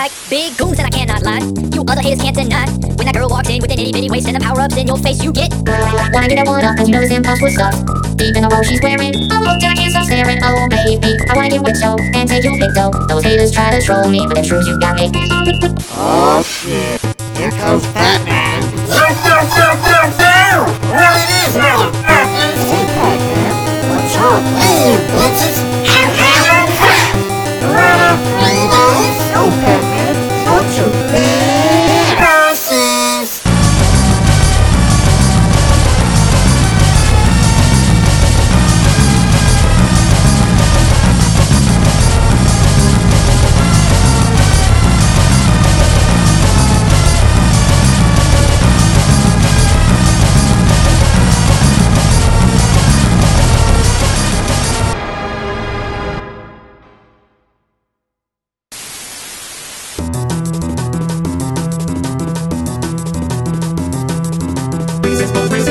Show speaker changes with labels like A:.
A: like big goons and I cannot lie. You other haters can't deny. When that girl walks in with an itty bitty waist and the power-ups in your face, you get.
B: When I get a one up, cause you know this impossible stuff. Deep in the road she's wearing. Oh, look, I can't stop staring. Oh, baby, I wanna get with you and take your pick, though. Those haters try to troll me, but the truth, you got me.
C: Oh shit, here comes Batman.
D: Well, it is, motherfuckers!
C: Hey Batman, what's up?
D: Hey, bitches! Wanna free this?
C: No Batman, don't you dare!
D: Horses!
B: Resist,